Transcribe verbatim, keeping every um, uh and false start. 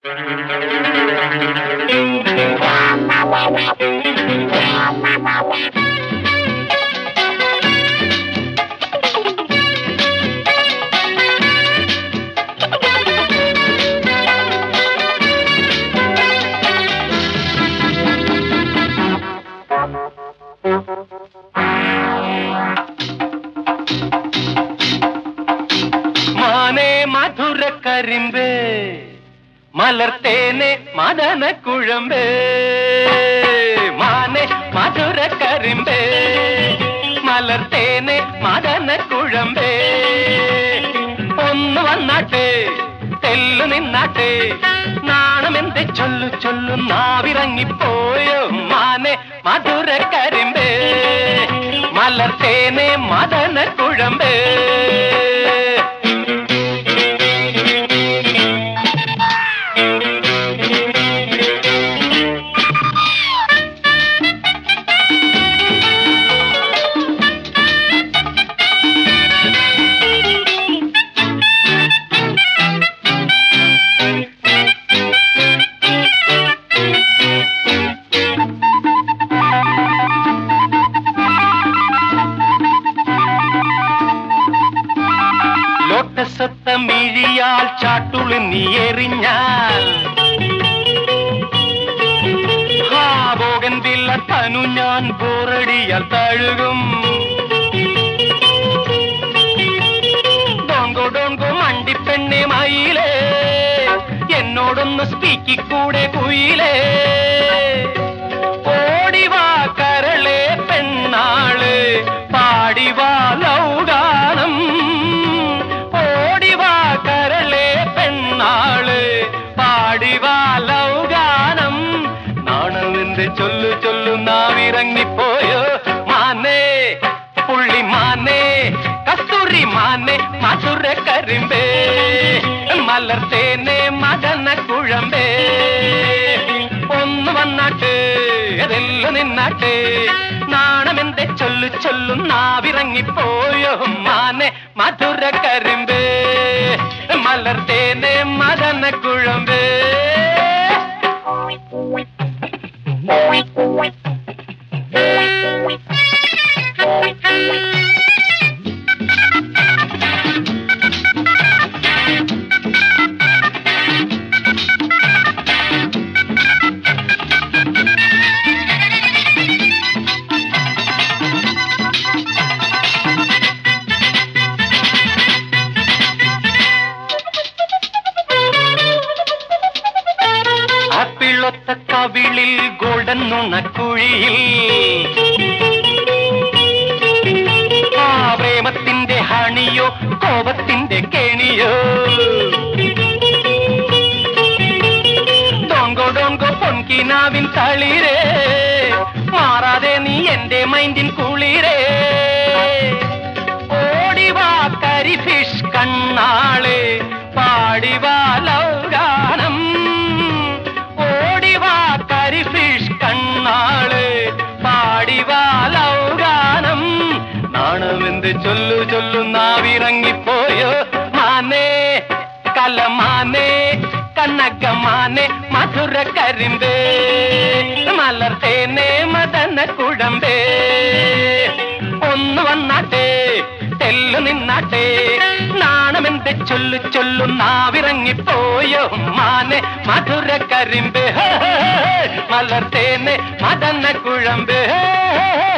കരിമ്പേ മലർത്തേനെ മദന കുഴമ്പേ മാനെ മധുര കരിമ്പേ മലർത്തേനെ മദന കുഴമ്പേ ഒന്ന് വന്നാട്ടെ തെല്ലു നിന്നാട്ടെ നാണമെന്തെ ചൊല്ലു ചൊല്ലു നാവിറങ്ങിപ്പോയോ മാനെ മധുര കരിമ്പേ മലർത്തേനെ മദന കുഴമ്പേ മിഴിയാൽ ചാട്ടുളി നീ എറിഞ്ഞാൽ ബോഗൻവില്ല തനു ഞാൻ ബോറടിയാൽ തഴുകും ഡോങ്കോ ഡോങ്കോ മണ്ടിപ്പെണ്ണെ മയിലേ എന്നോടൊന്ന് സ്പീക്കിക്കൂടെ കുയിലേ ഓടിവാ കരളെ പെണ്ണാള് പാടിവാ ലൗഗാനം ലൗഗാനം നാണമെന്ത് ചൊല്ലു ചൊല്ലു നാവിറങ്ങിപ്പോയോ മാനേ പുള്ളി മാനേ കസ്തൂരി മാനേ മധുര കരിമ്പേ മലർത്തേനെ മദന കുഴമ്പേ ഒന്ന് വന്നാട്ടെ അതെല്ലാം നിന്നാട്ടെ നാണമെന്തെ ചൊല്ലു ചൊല്ലു നാവിറങ്ങിപ്പോയോ മാനേ മധുര കരിമ്പേ മലർത്തേനെ മദന കുഴമ്പേ പിള്ളൊത്ത കവിളിൽ ഗോൾഡൻ നുണക്കുഴിയിൽ ആ പ്രേമത്തിന്റെ ഹണിയോ കോപത്തിന്റെ കെണിയോ ഡോങ്കോ ഡോങ്കോ പൊൻകിനാവിൻ തളിരേ മാറാതെ നീ എന്റെ മൈൻഡിൻ കുളിരേ ഓടിവാ കരിഫിഷ് കണ്ണാളെ പാടിവാ ലൗഗാനം കണ്ണാള് പാടിവാ ലൗഗാനം നാണമെന്ത് ചൊല്ലു ചൊല്ലു നാവിറങ്ങിപ്പോയോ മാനേ കലമാനേ കനകമാനേ മധുര കരിമ്പേ മലർത്തേനെ മദന കുഴമ്പേ ഒന്ന് വന്നാട്ടെ തെല്ലു നിന്നാട്ടെ നാണമെന്തെ ചൊല്ലു ചൊല്ലു നാവിറങ്ങിപ്പോയോ മാനെ മധുര കരിമ്പേ മലർത്തേനെ മദന കുഴമ്പേ